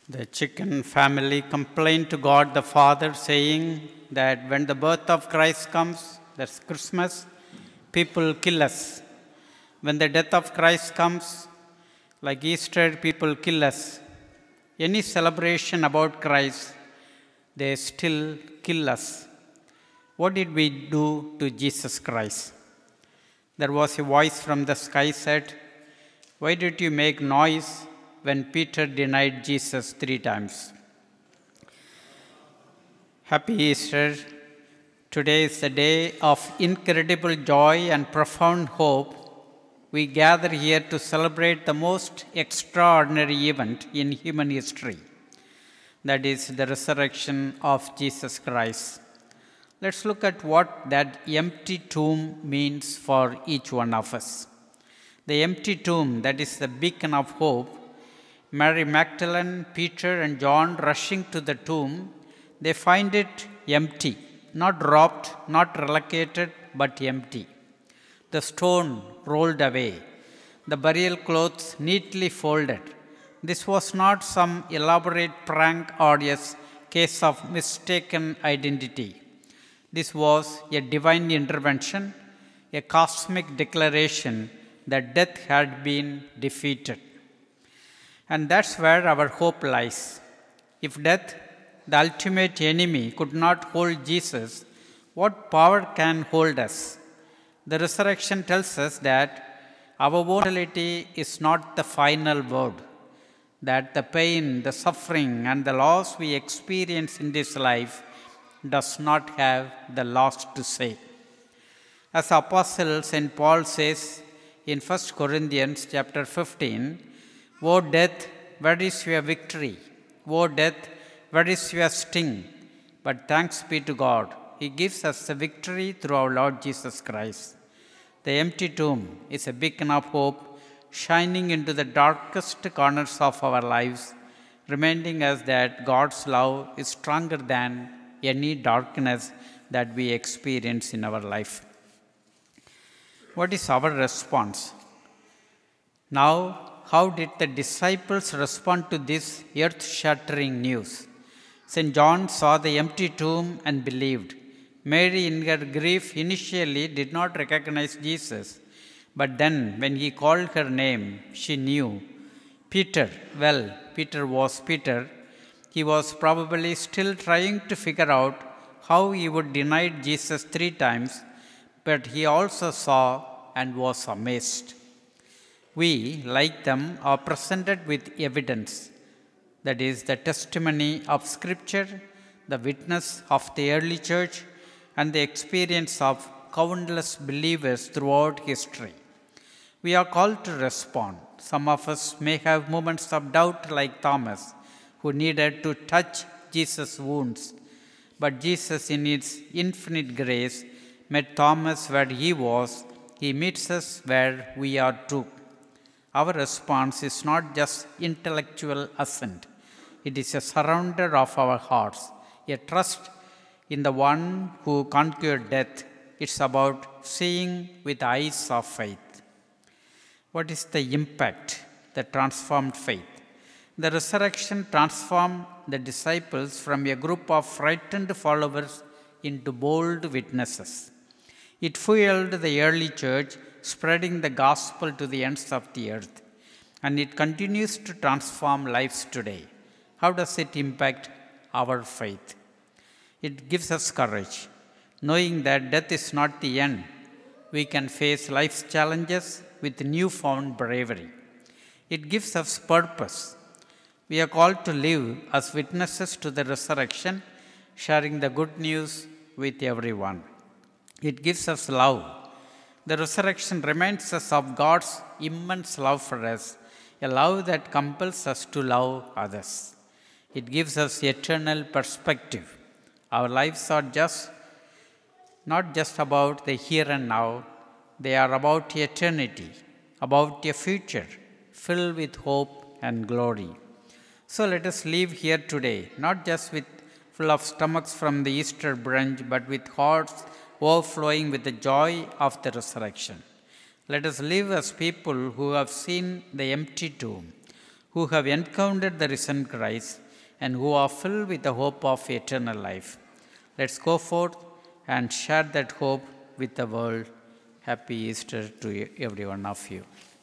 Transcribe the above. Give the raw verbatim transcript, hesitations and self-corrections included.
The chicken family complained to God the Father, saying that when the birth of Christ comes, that's Christmas, people kill us. When the death of Christ comes, like Easter, people kill us. Any celebration about Christ, they still kill us. What did we do to Jesus Christ? There was a voice from the sky said, "Why did you make noise when Peter denied Jesus three times?" Happy Easter. Today is the day of incredible joy and profound hope. We gather here to celebrate the most extraordinary event in human history, that is, the resurrection of Jesus Christ. Let's look at what that empty tomb means for each one of us. The empty tomb, that is the beacon of hope. Mary Magdalene, Peter, and John rushing to the tomb, they find it empty, not robbed, not relocated, but empty. The stone rolled away, the burial clothes neatly folded. This was not some elaborate prank or a case of mistaken identity. This was a divine intervention, a cosmic declaration that death had been defeated. And that's where our hope lies. If death, the ultimate enemy, could not hold Jesus, what power can hold us? The resurrection tells us that our mortality is not the final word, that the pain, the suffering, and the loss we experience in this life does not have the last to say. As Apostle Saint Paul says in First Corinthians chapter fifteen, "O death, where is your victory? O death, where is your sting? But thanks be to God, He gives us the victory through our Lord Jesus Christ." The empty tomb is a beacon of hope shining into the darkest corners of our lives, reminding us that God's love is stronger than any darkness that we experience in our life. What is our response? Now, how did the disciples respond to this earth-shattering news? Saint John saw the empty tomb and believed. Mary, in her grief, initially did not recognize Jesus, but then, when he called her name, she knew. Peter, well, Peter was Peter. He was probably still trying to figure out how he would deny Jesus three times, but he also saw and was amazed. We, like them, are presented with evidence, that is, the testimony of Scripture, the witness of the early church, and the experience of countless believers throughout history. We are called to respond. Some of us may have moments of doubt, like Thomas, who needed to touch Jesus' wounds. But Jesus, in His infinite grace, met Thomas where he was. He meets us where we are too. Our response is not just intellectual assent. It is a surrender of our hearts, a trust in the one who conquered death. It's about seeing with eyes of faith. What is the impact, the transformed faith? The resurrection transformed the disciples from a group of frightened followers into bold witnesses. It fueled the early church, spreading the gospel to the ends of the earth. And it continues to transform lives today. How does it impact our faith? It gives us courage, knowing that death is not the end. We can face life's challenges with newfound bravery. It gives us purpose. We are called to live as witnesses to the resurrection, sharing the good news with everyone. It gives us love. The resurrection reminds us of God's immense love for us, a love that compels us to love others. It gives us eternal perspective. Our lives are just not just about the here and now, they are about eternity, about a future filled with hope and glory. So let us leave here today, not just with full of stomachs from the Easter brunch, but with hearts overflowing with the joy of the resurrection. Let us live as people who have seen the empty tomb, who have encountered the risen Christ and who are filled with the hope of eternal life. Let's go forth and share that hope with the world. Happy Easter to every one of you.